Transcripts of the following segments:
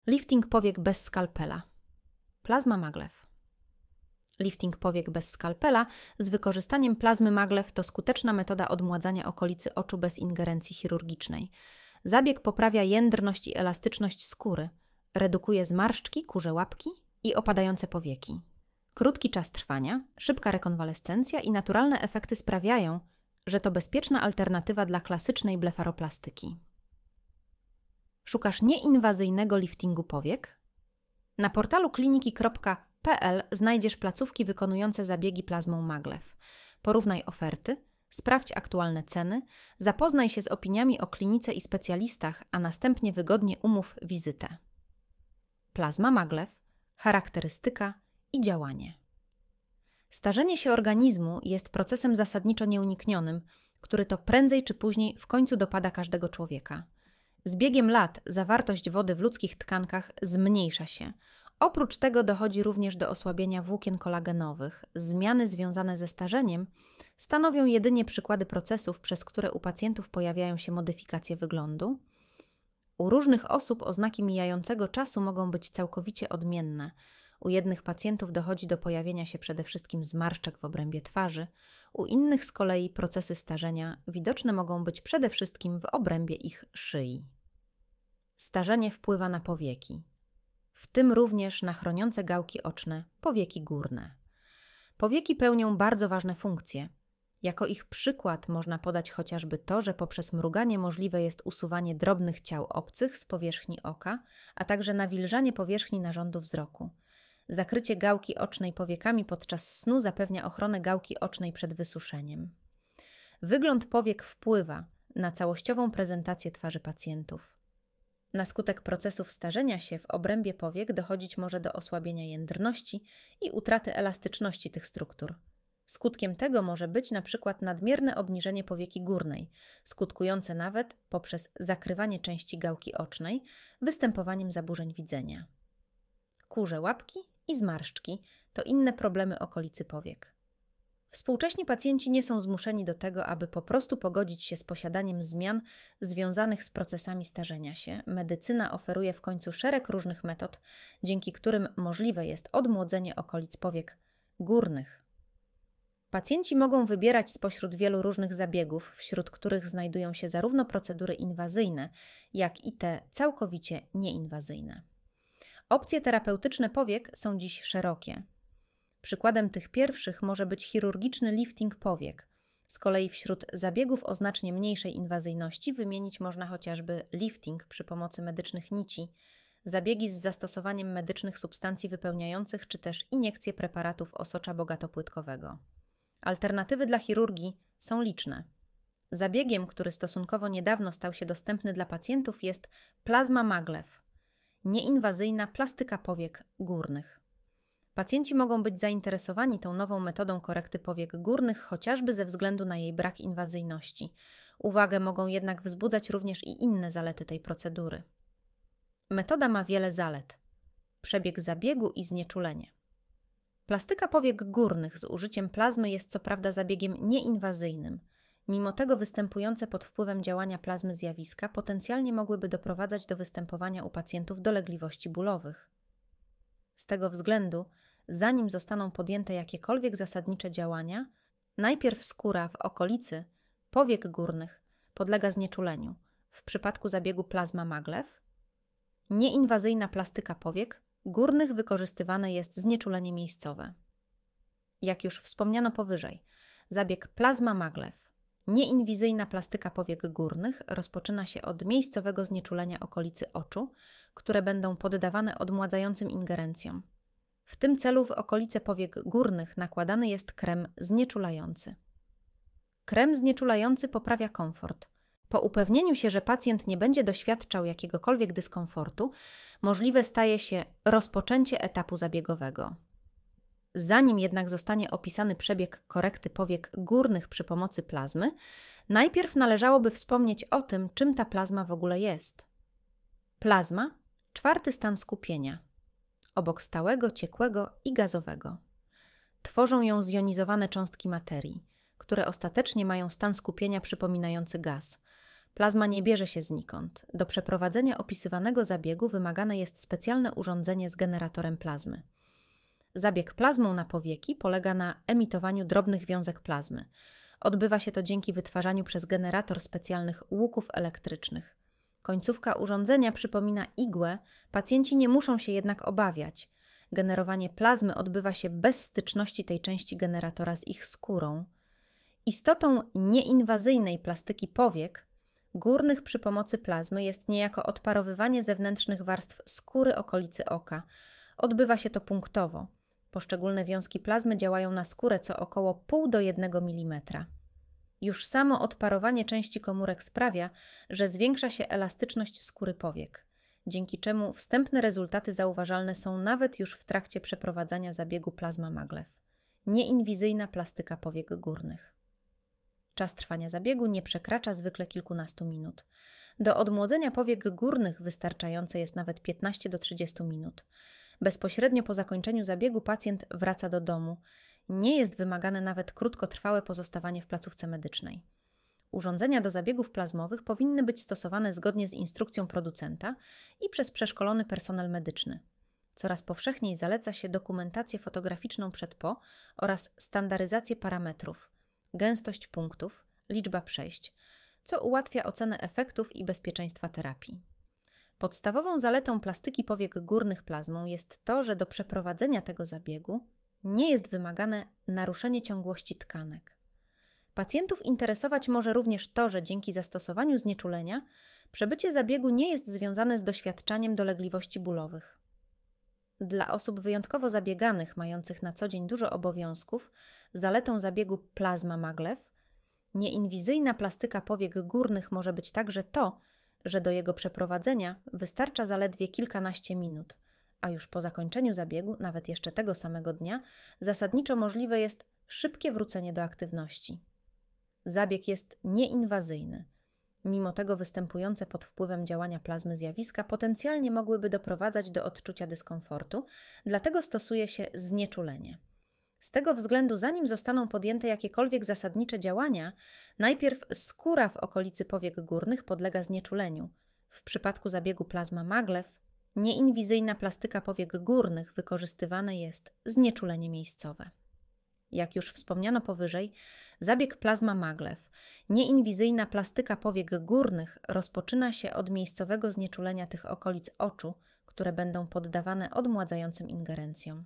Lifting powiek bez skalpela. Plazma maglev. Lifting powiek bez skalpela z wykorzystaniem plazmy maglev to skuteczna metoda odmładzania okolicy oczu bez ingerencji chirurgicznej. Zabieg poprawia jędrność i elastyczność skóry, redukuje zmarszczki, kurze łapki i opadające powieki. Krótki czas trwania, szybka rekonwalescencja i naturalne efekty sprawiają, że to bezpieczna alternatywa dla klasycznej blefaroplastyki. Szukasz nieinwazyjnego liftingu powiek? Na portalu kliniki.pl znajdziesz placówki wykonujące zabiegi plazmą maglev. Porównaj oferty, sprawdź aktualne ceny, zapoznaj się z opiniami o klinice i specjalistach, a następnie wygodnie umów wizytę. Plazma maglev, charakterystyka i działanie. Starzenie się organizmu jest procesem zasadniczo nieuniknionym, który to prędzej czy później w końcu dopada każdego człowieka. Z biegiem lat zawartość wody w ludzkich tkankach zmniejsza się. Oprócz tego dochodzi również do osłabienia włókien kolagenowych. Zmiany związane ze starzeniem stanowią jedynie przykłady procesów, przez które u pacjentów pojawiają się modyfikacje wyglądu. U różnych osób oznaki mijającego czasu mogą być całkowicie odmienne. U jednych pacjentów dochodzi do pojawienia się przede wszystkim zmarszczek w obrębie twarzy, u innych z kolei procesy starzenia widoczne mogą być przede wszystkim w obrębie ich szyi. Starzenie wpływa na powieki, w tym również na chroniące gałki oczne powieki górne. Powieki pełnią bardzo ważne funkcje. Jako ich przykład można podać chociażby to, że poprzez mruganie możliwe jest usuwanie drobnych ciał obcych z powierzchni oka, a także nawilżanie powierzchni narządu wzroku. Zakrycie gałki ocznej powiekami podczas snu zapewnia ochronę gałki ocznej przed wysuszeniem. Wygląd powiek wpływa na całościową prezentację twarzy pacjentów. Na skutek procesów starzenia się w obrębie powiek dochodzić może do osłabienia jędrności i utraty elastyczności tych struktur. Skutkiem tego może być na przykład nadmierne obniżenie powieki górnej, skutkujące nawet poprzez zakrywanie części gałki ocznej, występowaniem zaburzeń widzenia. Kurze łapki i zmarszczki to inne problemy okolicy powiek. Współcześni pacjenci nie są zmuszeni do tego, aby po prostu pogodzić się z posiadaniem zmian związanych z procesami starzenia się. Medycyna oferuje w końcu szereg różnych metod, dzięki którym możliwe jest odmłodzenie okolic powiek górnych. Pacjenci mogą wybierać spośród wielu różnych zabiegów, wśród których znajdują się zarówno procedury inwazyjne, jak i te całkowicie nieinwazyjne. Opcje terapeutyczne powiek są dziś szerokie. Przykładem tych pierwszych może być chirurgiczny lifting powiek. Z kolei wśród zabiegów o znacznie mniejszej inwazyjności wymienić można chociażby lifting przy pomocy medycznych nici, zabiegi z zastosowaniem medycznych substancji wypełniających czy też iniekcje preparatów osocza bogatopłytkowego. Alternatywy dla chirurgii są liczne. Zabiegiem, który stosunkowo niedawno stał się dostępny dla pacjentów, jest plazma maglev, nieinwazyjna plastyka powiek górnych. Pacjenci mogą być zainteresowani tą nową metodą korekty powiek górnych chociażby ze względu na jej brak inwazyjności. Uwagę mogą jednak wzbudzać również i inne zalety tej procedury. Metoda ma wiele zalet. Przebieg zabiegu i znieczulenie. Plastyka powiek górnych z użyciem plazmy jest co prawda zabiegiem nieinwazyjnym. Mimo tego występujące pod wpływem działania plazmy zjawiska potencjalnie mogłyby doprowadzać do występowania u pacjentów dolegliwości bólowych. Z tego względu, zanim zostaną podjęte jakiekolwiek zasadnicze działania, najpierw skóra w okolicy powiek górnych podlega znieczuleniu. W przypadku zabiegu plazma maglev, nieinwazyjna plastyka powiek górnych wykorzystywane jest znieczulenie miejscowe. Jak już wspomniano powyżej, zabieg plazma maglev, nieinwazyjna plastyka powiek górnych rozpoczyna się od miejscowego znieczulenia okolicy oczu, które będą poddawane odmładzającym ingerencjom. W tym celu w okolice powiek górnych nakładany jest krem znieczulający. Krem znieczulający poprawia komfort. Po upewnieniu się, że pacjent nie będzie doświadczał jakiegokolwiek dyskomfortu, możliwe staje się rozpoczęcie etapu zabiegowego. Zanim jednak zostanie opisany przebieg korekty powiek górnych przy pomocy plazmy, najpierw należałoby wspomnieć o tym, czym ta plazma w ogóle jest. Plazma, czwarty stan skupienia, obok stałego, ciekłego i gazowego. Tworzą ją zjonizowane cząstki materii, które ostatecznie mają stan skupienia przypominający gaz. Plazma nie bierze się znikąd. Do przeprowadzenia opisywanego zabiegu wymagane jest specjalne urządzenie z generatorem plazmy. Zabieg plazmą na powieki polega na emitowaniu drobnych wiązek plazmy. Odbywa się to dzięki wytwarzaniu przez generator specjalnych łuków elektrycznych. Końcówka urządzenia przypomina igłę, pacjenci nie muszą się jednak obawiać. Generowanie plazmy odbywa się bez styczności tej części generatora z ich skórą. Istotą nieinwazyjnej plastyki powiek górnych przy pomocy plazmy jest niejako odparowywanie zewnętrznych warstw skóry okolicy oka. Odbywa się to punktowo. Poszczególne wiązki plazmy działają na skórę co około 0,5 do 1 mm. Już samo odparowanie części komórek sprawia, że zwiększa się elastyczność skóry powiek, dzięki czemu wstępne rezultaty zauważalne są nawet już w trakcie przeprowadzania zabiegu plazma maglev. Nieinwizyjna plastyka powiek górnych. Czas trwania zabiegu nie przekracza zwykle kilkunastu minut. Do odmłodzenia powiek górnych wystarczające jest nawet 15 do 30 minut. Bezpośrednio po zakończeniu zabiegu pacjent wraca do domu. Nie jest wymagane nawet krótkotrwałe pozostawanie w placówce medycznej. Urządzenia do zabiegów plazmowych powinny być stosowane zgodnie z instrukcją producenta i przez przeszkolony personel medyczny. Coraz powszechniej zaleca się dokumentację fotograficzną przed-po oraz standaryzację parametrów, gęstość punktów, liczba przejść, co ułatwia ocenę efektów i bezpieczeństwa terapii. Podstawową zaletą plastyki powiek górnych plazmą jest to, że do przeprowadzenia tego zabiegu nie jest wymagane naruszenie ciągłości tkanek. Pacjentów interesować może również to, że dzięki zastosowaniu znieczulenia przebycie zabiegu nie jest związane z doświadczaniem dolegliwości bólowych. Dla osób wyjątkowo zabieganych, mających na co dzień dużo obowiązków, zaletą zabiegu plazma maglev, nieinwizyjna plastyka powiek górnych może być także to, że do jego przeprowadzenia wystarcza zaledwie kilkanaście minut, a już po zakończeniu zabiegu, nawet jeszcze tego samego dnia, zasadniczo możliwe jest szybkie wrócenie do aktywności. Zabieg jest nieinwazyjny. Mimo tego występujące pod wpływem działania plazmy zjawiska potencjalnie mogłyby doprowadzać do odczucia dyskomfortu, dlatego stosuje się znieczulenie. Z tego względu, zanim zostaną podjęte jakiekolwiek zasadnicze działania, najpierw skóra w okolicy powiek górnych podlega znieczuleniu. W przypadku zabiegu plazma maglev nieinwizyjna plastyka powiek górnych wykorzystywane jest znieczulenie miejscowe. Jak już wspomniano powyżej, zabieg plazma maglev, nieinwizyjna plastyka powiek górnych rozpoczyna się od miejscowego znieczulenia tych okolic oczu, które będą poddawane odmładzającym ingerencjom.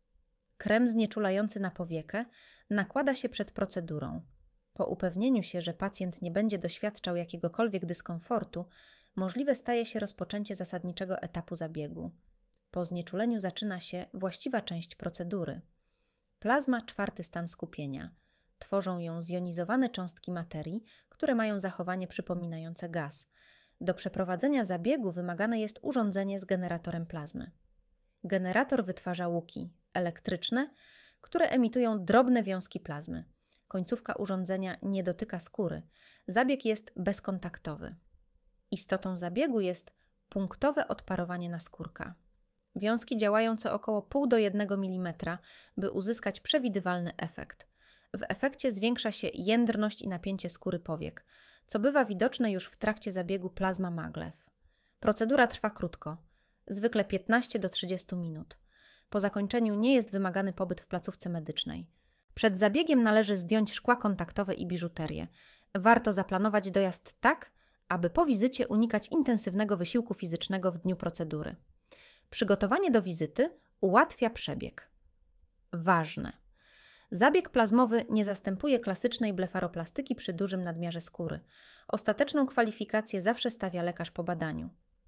Krem znieczulający na powiekę nakłada się przed procedurą. Po upewnieniu się, że pacjent nie będzie doświadczał jakiegokolwiek dyskomfortu, możliwe staje się rozpoczęcie zasadniczego etapu zabiegu. Po znieczuleniu zaczyna się właściwa część procedury. Plazma czwarty stan skupienia. Tworzą ją zjonizowane cząstki materii, które mają zachowanie przypominające gaz. Do przeprowadzenia zabiegu wymagane jest urządzenie z generatorem plazmy. Generator wytwarza łuki elektryczne, które emitują drobne wiązki plazmy. Końcówka urządzenia nie dotyka skóry. Zabieg jest bezkontaktowy. Istotą zabiegu jest punktowe odparowanie naskórka. Wiązki działają co około 0,5 do 1 mm, by uzyskać przewidywalny efekt. W efekcie zwiększa się jędrność i napięcie skóry powiek, co bywa widoczne już w trakcie zabiegu plazma maglev. Procedura trwa krótko, zwykle 15 do 30 minut. Po zakończeniu nie jest wymagany pobyt w placówce medycznej. Przed zabiegiem należy zdjąć szkła kontaktowe i biżuterię. Warto zaplanować dojazd tak, aby po wizycie unikać intensywnego wysiłku fizycznego w dniu procedury. Przygotowanie do wizyty ułatwia przebieg. Ważne. Zabieg plazmowy nie zastępuje klasycznej blefaroplastyki przy dużym nadmiarze skóry. Ostateczną kwalifikację zawsze stawia lekarz po badaniu.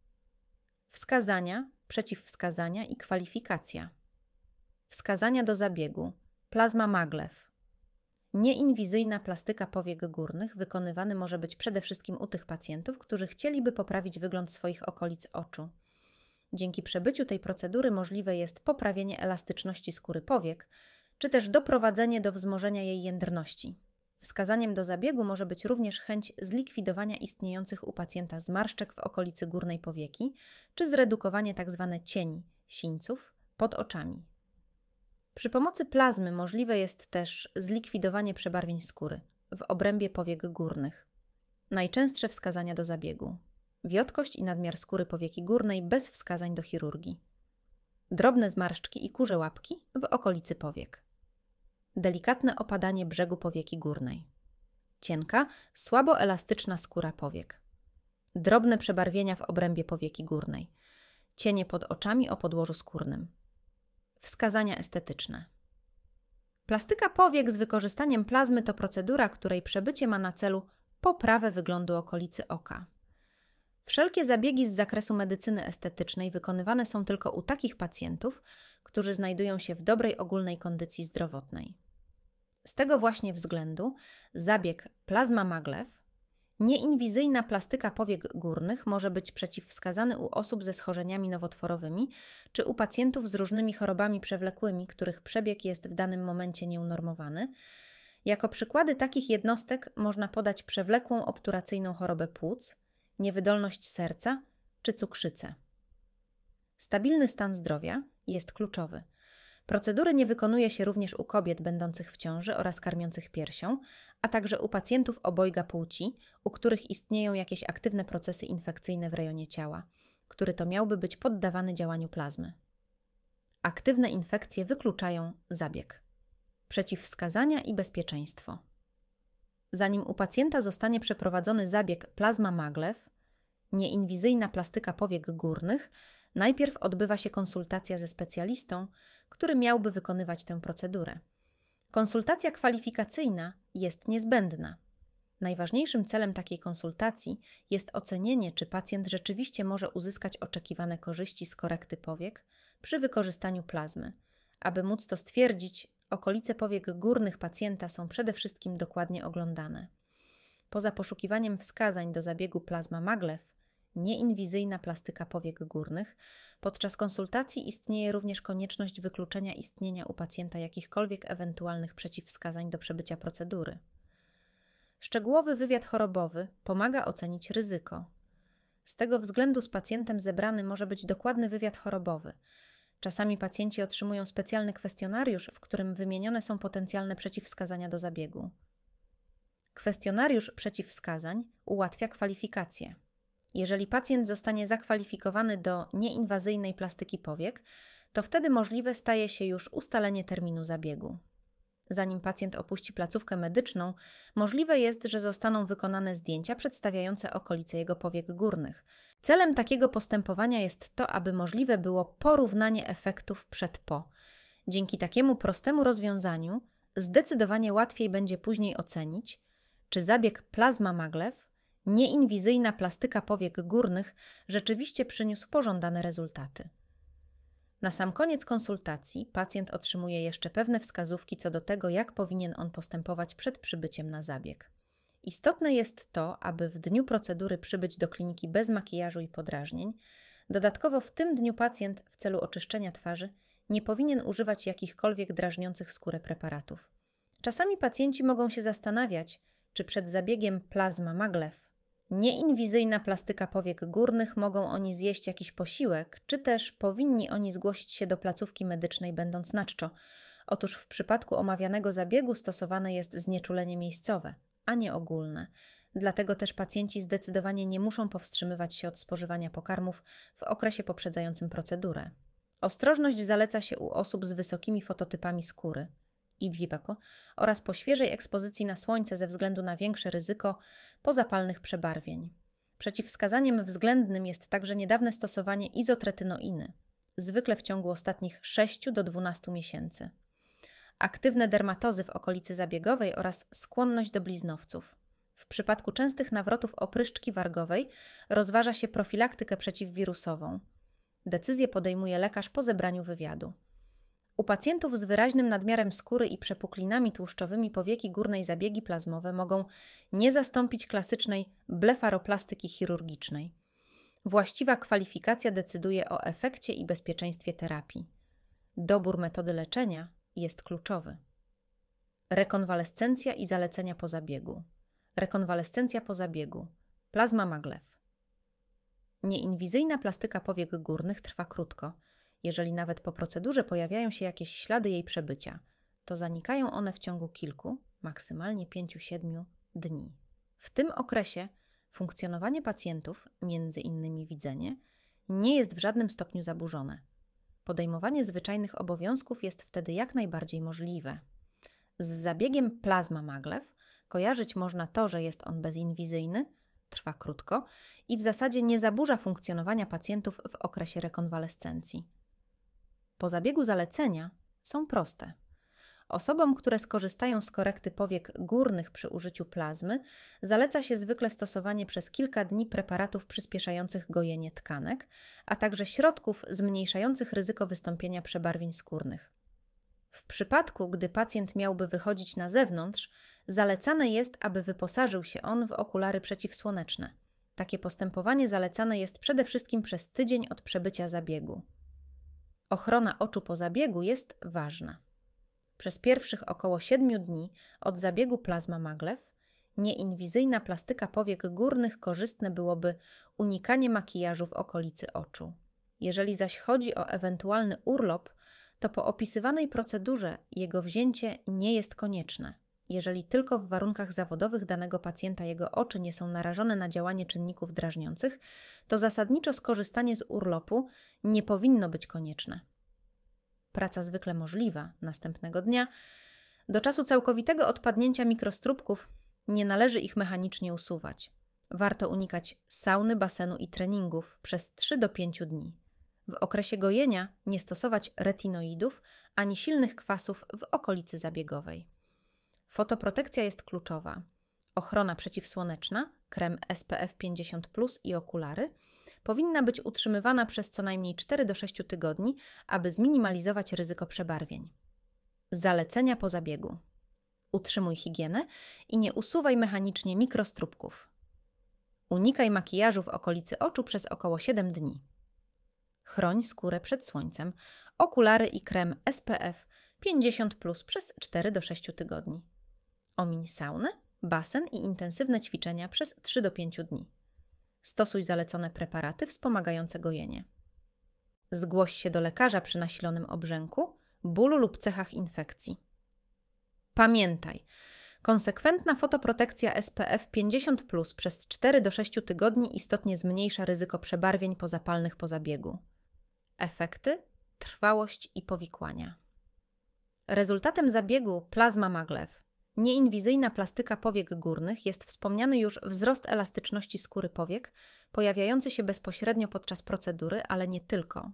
Wskazania, przeciwwskazania i kwalifikacja. Wskazania do zabiegu. Plazma maglev. Nieinwizyjna plastyka powiek górnych wykonywany może być przede wszystkim u tych pacjentów, którzy chcieliby poprawić wygląd swoich okolic oczu. Dzięki przebyciu tej procedury możliwe jest poprawienie elastyczności skóry powiek, czy też doprowadzenie do wzmożenia jej jędrności. Wskazaniem do zabiegu może być również chęć zlikwidowania istniejących u pacjenta zmarszczek w okolicy górnej powieki, czy zredukowanie tzw. cieni, sińców, pod oczami. Przy pomocy plazmy możliwe jest też zlikwidowanie przebarwień skóry w obrębie powiek górnych. Najczęstsze wskazania do zabiegu: wiotkość i nadmiar skóry powieki górnej bez wskazań do chirurgii. Drobne zmarszczki i kurze łapki w okolicy powiek. Delikatne opadanie brzegu powieki górnej. Cienka, słabo elastyczna skóra powiek. Drobne przebarwienia w obrębie powieki górnej. Cienie pod oczami o podłożu skórnym. Wskazania estetyczne. Plastyka powiek z wykorzystaniem plazmy to procedura, której przebycie ma na celu poprawę wyglądu okolicy oka. Wszelkie zabiegi z zakresu medycyny estetycznej wykonywane są tylko u takich pacjentów, którzy znajdują się w dobrej ogólnej kondycji zdrowotnej. Z tego właśnie względu zabieg plazma maglev, nieinwizyjna plastyka powiek górnych, może być przeciwwskazany u osób ze schorzeniami nowotworowymi czy u pacjentów z różnymi chorobami przewlekłymi, których przebieg jest w danym momencie nieunormowany. Jako przykłady takich jednostek można podać przewlekłą obturacyjną chorobę płuc, niewydolność serca czy cukrzycę. Stabilny stan zdrowia jest kluczowy. Procedury nie wykonuje się również u kobiet będących w ciąży oraz karmiących piersią, a także u pacjentów obojga płci, u których istnieją jakieś aktywne procesy infekcyjne w rejonie ciała, który to miałby być poddawany działaniu plazmy. Aktywne infekcje wykluczają zabieg. Przeciwwskazania i bezpieczeństwo. Zanim u pacjenta zostanie przeprowadzony zabieg plazma maglev, nieinwizyjna plastyka powiek górnych, najpierw odbywa się konsultacja ze specjalistą, który miałby wykonywać tę procedurę. Konsultacja kwalifikacyjna jest niezbędna. Najważniejszym celem takiej konsultacji jest ocenienie, czy pacjent rzeczywiście może uzyskać oczekiwane korzyści z korekty powiek przy wykorzystaniu plazmy. Aby móc to stwierdzić, okolice powiek górnych pacjenta są przede wszystkim dokładnie oglądane. Poza poszukiwaniem wskazań do zabiegu plazma maglev, nieinwizyjna plastyka powiek górnych, podczas konsultacji istnieje również konieczność wykluczenia istnienia u pacjenta jakichkolwiek ewentualnych przeciwwskazań do przebycia procedury. Szczegółowy wywiad chorobowy pomaga ocenić ryzyko. Z tego względu z pacjentem zebrany może być dokładny wywiad chorobowy. Czasami pacjenci otrzymują specjalny kwestionariusz, w którym wymienione są potencjalne przeciwwskazania do zabiegu. Kwestionariusz przeciwwskazań ułatwia kwalifikację. Jeżeli pacjent zostanie zakwalifikowany do nieinwazyjnej plastyki powiek, to wtedy możliwe staje się już ustalenie terminu zabiegu. Zanim pacjent opuści placówkę medyczną, możliwe jest, że zostaną wykonane zdjęcia przedstawiające okolice jego powiek górnych. Celem takiego postępowania jest to, aby możliwe było porównanie efektów przed-po. Dzięki takiemu prostemu rozwiązaniu zdecydowanie łatwiej będzie później ocenić, czy zabieg plazma maglev, nieinwizyjna plastyka powiek górnych, rzeczywiście przyniósł pożądane rezultaty. Na sam koniec konsultacji pacjent otrzymuje jeszcze pewne wskazówki co do tego, jak powinien on postępować przed przybyciem na zabieg. Istotne jest to, aby w dniu procedury przybyć do kliniki bez makijażu i podrażnień. Dodatkowo w tym dniu pacjent w celu oczyszczenia twarzy nie powinien używać jakichkolwiek drażniących skórę preparatów. Czasami pacjenci mogą się zastanawiać, czy przed zabiegiem plazma maglev, nieinwizyjna plastyka powiek górnych, mogą oni zjeść jakiś posiłek, czy też powinni oni zgłosić się do placówki medycznej będąc na czczo. Otóż w przypadku omawianego zabiegu stosowane jest znieczulenie miejscowe, a nie ogólne. Dlatego też pacjenci zdecydowanie nie muszą powstrzymywać się od spożywania pokarmów w okresie poprzedzającym procedurę. Ostrożność zaleca się u osób z wysokimi fototypami skóry i vivaco oraz po świeżej ekspozycji na słońce ze względu na większe ryzyko pozapalnych przebarwień. Przeciwwskazaniem względnym jest także niedawne stosowanie izotretynoiny, zwykle w ciągu ostatnich 6 do 12 miesięcy. Aktywne dermatozy w okolicy zabiegowej oraz skłonność do bliznowców. W przypadku częstych nawrotów opryszczki wargowej rozważa się profilaktykę przeciwwirusową. Decyzję podejmuje lekarz po zebraniu wywiadu. U pacjentów z wyraźnym nadmiarem skóry i przepuklinami tłuszczowymi powieki górnej zabiegi plazmowe mogą nie zastąpić klasycznej blefaroplastyki chirurgicznej. Właściwa kwalifikacja decyduje o efekcie i bezpieczeństwie terapii. Dobór metody leczenia jest kluczowy. Rekonwalescencja i zalecenia po zabiegu. Rekonwalescencja po zabiegu. Plazma maglev. Nieinwizyjna plastyka powiek górnych trwa krótko. Jeżeli nawet po procedurze pojawiają się jakieś ślady jej przebycia, to zanikają one w ciągu kilku, maksymalnie 5-7 dni. W tym okresie funkcjonowanie pacjentów, między innymi widzenie, nie jest w żadnym stopniu zaburzone. Podejmowanie zwyczajnych obowiązków jest wtedy jak najbardziej możliwe. Z zabiegiem plazma maglev kojarzyć można to, że jest on bezinwizyjny, trwa krótko i w zasadzie nie zaburza funkcjonowania pacjentów w okresie rekonwalescencji. Po zabiegu zalecenia są proste. Osobom, które skorzystają z korekty powiek górnych przy użyciu plazmy, zaleca się zwykle stosowanie przez kilka dni preparatów przyspieszających gojenie tkanek, a także środków zmniejszających ryzyko wystąpienia przebarwień skórnych. W przypadku, gdy pacjent miałby wychodzić na zewnątrz, zalecane jest, aby wyposażył się on w okulary przeciwsłoneczne. Takie postępowanie zalecane jest przede wszystkim przez tydzień od przebycia zabiegu. Ochrona oczu po zabiegu jest ważna. Przez pierwszych około 7 dni od zabiegu plazma maglev nieinwizyjna plastyka powiek górnych korzystne byłoby unikanie makijażu w okolicy oczu. Jeżeli zaś chodzi o ewentualny urlop, to po opisywanej procedurze jego wzięcie nie jest konieczne. Jeżeli tylko w warunkach zawodowych danego pacjenta jego oczy nie są narażone na działanie czynników drażniących, to zasadniczo skorzystanie z urlopu nie powinno być konieczne. Praca zwykle możliwa następnego dnia. Do czasu całkowitego odpadnięcia mikrostrubków nie należy ich mechanicznie usuwać. Warto unikać sauny, basenu i treningów przez 3 do 5 dni. W okresie gojenia nie stosować retinoidów ani silnych kwasów w okolicy zabiegowej. Fotoprotekcja jest kluczowa. Ochrona przeciwsłoneczna, krem SPF 50+ i okulary powinna być utrzymywana przez co najmniej 4 do 6 tygodni, aby zminimalizować ryzyko przebarwień. Zalecenia po zabiegu. Utrzymuj higienę i nie usuwaj mechanicznie mikrostrubków. Unikaj makijażu w okolicy oczu przez około 7 dni. Chroń skórę przed słońcem, okulary i krem SPF 50+ przez 4 do 6 tygodni. Omiń saunę, basen i intensywne ćwiczenia przez 3 do 5 dni. Stosuj zalecone preparaty wspomagające gojenie. Zgłoś się do lekarza przy nasilonym obrzęku, bólu lub cechach infekcji. Pamiętaj, konsekwentna fotoprotekcja SPF 50+ przez 4 do 6 tygodni istotnie zmniejsza ryzyko przebarwień pozapalnych po zabiegu. Efekty, trwałość i powikłania. Rezultatem zabiegu plazma maglev, nieinwizyjna plastyka powiek górnych, jest wspomniany już wzrost elastyczności skóry powiek, pojawiający się bezpośrednio podczas procedury, ale nie tylko.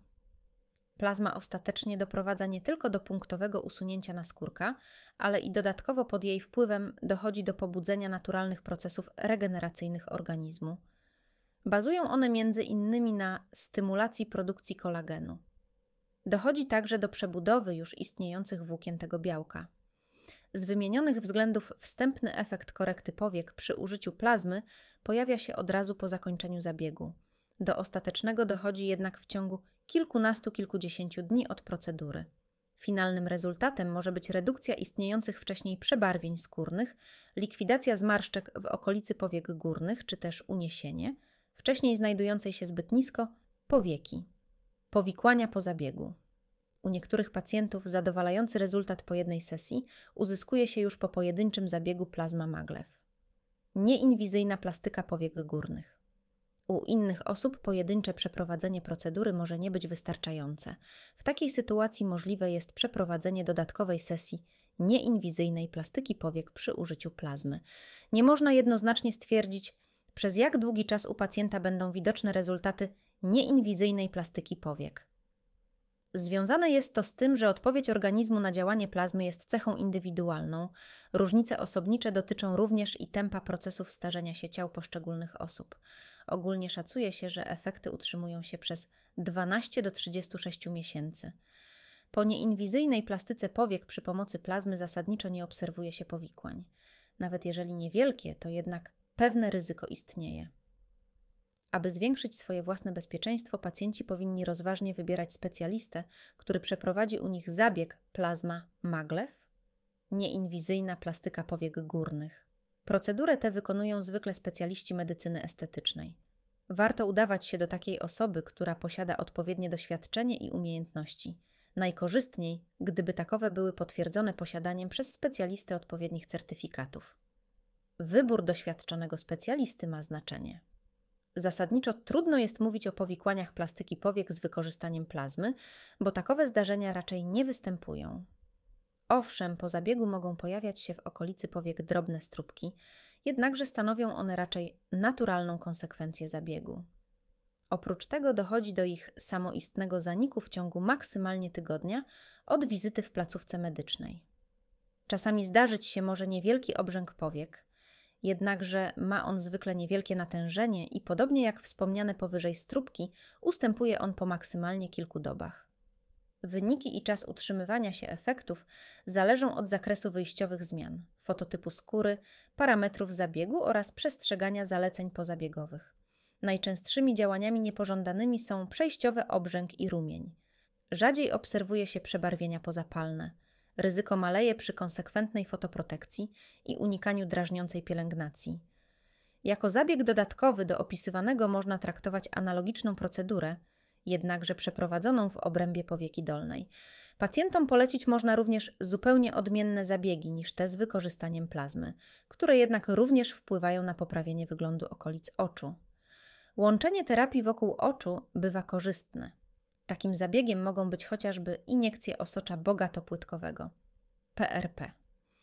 Plazma ostatecznie doprowadza nie tylko do punktowego usunięcia naskórka, ale i dodatkowo pod jej wpływem dochodzi do pobudzenia naturalnych procesów regeneracyjnych organizmu. Bazują one m.in. na stymulacji produkcji kolagenu. Dochodzi także do przebudowy już istniejących włókien tego białka. Z wymienionych względów wstępny efekt korekty powiek przy użyciu plazmy pojawia się od razu po zakończeniu zabiegu. Do ostatecznego dochodzi jednak w ciągu kilkudziesięciu dni od procedury. Finalnym rezultatem może być redukcja istniejących wcześniej przebarwień skórnych, likwidacja zmarszczek w okolicy powiek górnych, czy też uniesienie, wcześniej znajdującej się zbyt nisko, powieki. Powikłania po zabiegu. U niektórych pacjentów zadowalający rezultat po jednej sesji uzyskuje się już po pojedynczym zabiegu plazma maglev. Nieinwizyjna plastyka powiek górnych. U innych osób pojedyncze przeprowadzenie procedury może nie być wystarczające. W takiej sytuacji możliwe jest przeprowadzenie dodatkowej sesji nieinwizyjnej plastyki powiek przy użyciu plazmy. Nie można jednoznacznie stwierdzić, przez jak długi czas u pacjenta będą widoczne rezultaty nieinwizyjnej plastyki powiek. Związane jest to z tym, że odpowiedź organizmu na działanie plazmy jest cechą indywidualną. Różnice osobnicze dotyczą również i tempa procesów starzenia się ciał poszczególnych osób. Ogólnie szacuje się, że efekty utrzymują się przez 12 do 36 miesięcy. Po nieinwizyjnej plastyce powiek przy pomocy plazmy zasadniczo nie obserwuje się powikłań. Nawet jeżeli niewielkie, to jednak pewne ryzyko istnieje. Aby zwiększyć swoje własne bezpieczeństwo, pacjenci powinni rozważnie wybierać specjalistę, który przeprowadzi u nich zabieg plazma maglev, nieinwizyjna plastyka powiek górnych. Procedurę tę wykonują zwykle specjaliści medycyny estetycznej. Warto udawać się do takiej osoby, która posiada odpowiednie doświadczenie i umiejętności. Najkorzystniej, gdyby takowe były potwierdzone posiadaniem przez specjalistę odpowiednich certyfikatów. wybór doświadczonego specjalisty ma znaczenie. Zasadniczo trudno jest mówić o powikłaniach plastyki powiek z wykorzystaniem plazmy, bo takowe zdarzenia raczej nie występują. Owszem, po zabiegu mogą pojawiać się w okolicy powiek drobne strupki, jednakże stanowią one raczej naturalną konsekwencję zabiegu. Oprócz tego dochodzi do ich samoistnego zaniku w ciągu maksymalnie tygodnia od wizyty w placówce medycznej. Czasami zdarzyć się może niewielki obrzęk powiek, jednakże ma on zwykle niewielkie natężenie i podobnie jak wspomniane powyżej strupki, ustępuje on po maksymalnie kilku dobach. Wyniki i czas utrzymywania się efektów zależą od zakresu wyjściowych zmian, fototypu skóry, parametrów zabiegu oraz przestrzegania zaleceń pozabiegowych. Najczęstszymi działaniami niepożądanymi są przejściowy obrzęk i rumień. Rzadziej obserwuje się przebarwienia pozapalne. Ryzyko maleje przy konsekwentnej fotoprotekcji i unikaniu drażniącej pielęgnacji. Jako zabieg dodatkowy do opisywanego można traktować analogiczną procedurę, jednakże przeprowadzoną w obrębie powieki dolnej. Pacjentom polecić można również zupełnie odmienne zabiegi niż te z wykorzystaniem plazmy, które jednak również wpływają na poprawienie wyglądu okolic oczu. Łączenie terapii wokół oczu bywa korzystne. Takim zabiegiem mogą być chociażby iniekcje osocza bogatopłytkowego, PRP.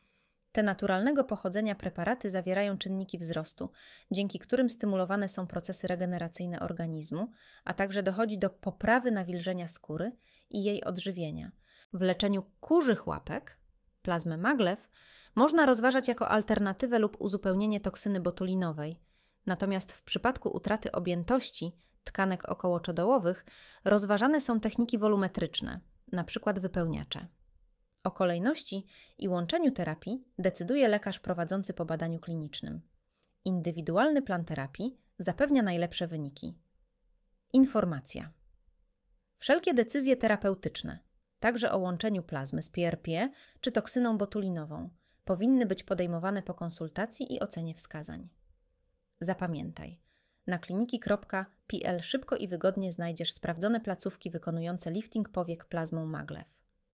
Te naturalnego pochodzenia preparaty zawierają czynniki wzrostu, dzięki którym stymulowane są procesy regeneracyjne organizmu, a także dochodzi do poprawy nawilżenia skóry i jej odżywienia. W leczeniu kurzych łapek, plazmę Maglev, można rozważać jako alternatywę lub uzupełnienie toksyny botulinowej, natomiast w przypadku utraty objętości tkanek okołoczodołowych rozważane są techniki wolumetryczne, np. wypełniacze. O kolejności i łączeniu terapii decyduje lekarz prowadzący po badaniu klinicznym. Indywidualny plan terapii zapewnia najlepsze wyniki. Informacja. Wszelkie decyzje terapeutyczne, także o łączeniu plazmy z PRP czy toksyną botulinową, powinny być podejmowane po konsultacji i ocenie wskazań. Zapamiętaj, na kliniki.pl szybko i wygodnie znajdziesz sprawdzone placówki wykonujące lifting powiek plazmą Maglev.